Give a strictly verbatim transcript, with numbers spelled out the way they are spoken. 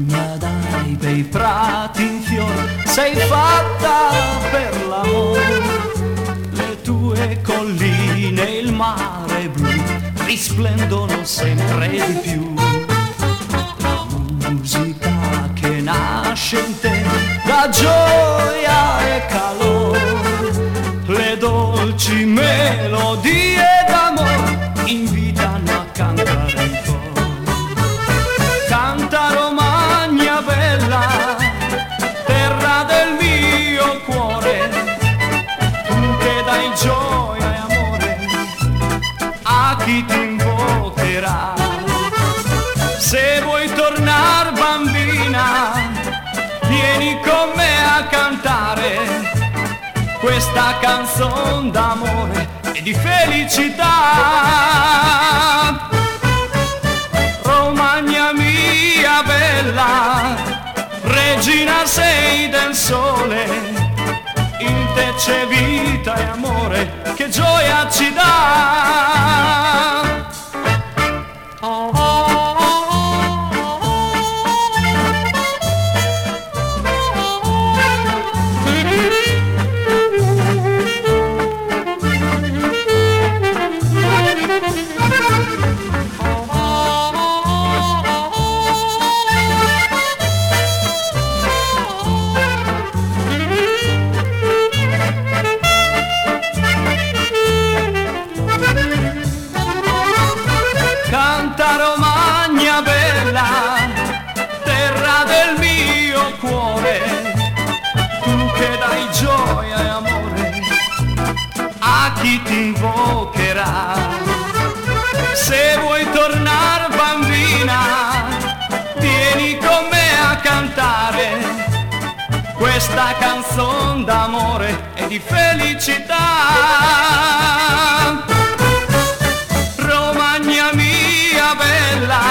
Romagna dai bei prati in fiore, sei fatta per l'amore. Le tue colline, il mare blu risplendono sempre di più. La musica che nasce in te da gioia e calore, le dolci melodie d'amore invitano a cantare in coro. Canta Romagna bella, terra del mio cuore, tu che dai gioia e amore a chi ti invocherà. Se vuoi tornar bambina, vieni con me a cantare questa canzone d'amore e di felicità. Romagna mia bella, regina sei del sole, in te c'è vita e amore che gioia ci dà. Canta Romagna bella, terra del mio cuore, tu che dai gioia e amore a chi ti invocherà. Se vuoi tornar bambina, vieni con me a cantare questa canzone d'amore e di felicità. Romagna mia bella,